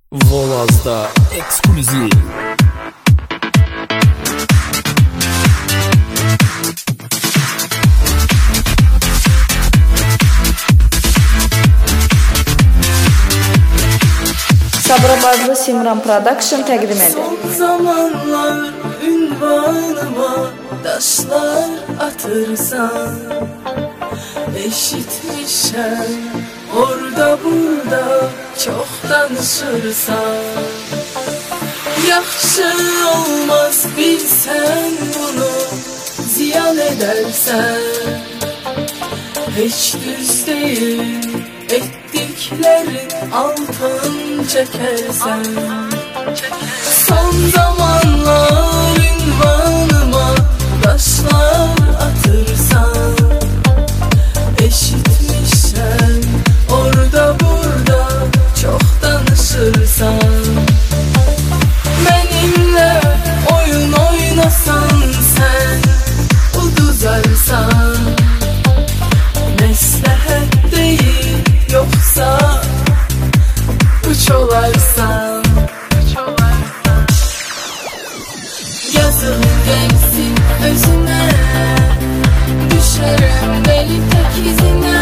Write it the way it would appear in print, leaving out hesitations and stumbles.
Volaz'da ekskluzif. Sabırabadlı Simran Production təqdim edir. Son zamanlar ünvanıma daşlar atırsan, eşitmişəm orada burada çok danışırsan. Yaxşı olmaz bilsen bunu, ziyan edersen. Hiç düz değil ettiklerin altın çekersen. Son zamanlar ünvanıma taşlar atırsan, eşitmişsen orada burada çok danışırsan. Benimle oyun oynasan sen, uduzarsan. Məsləhət deyil yoksa uç olarsan. Yazın gelsin özüne, düşerim deli tek izine.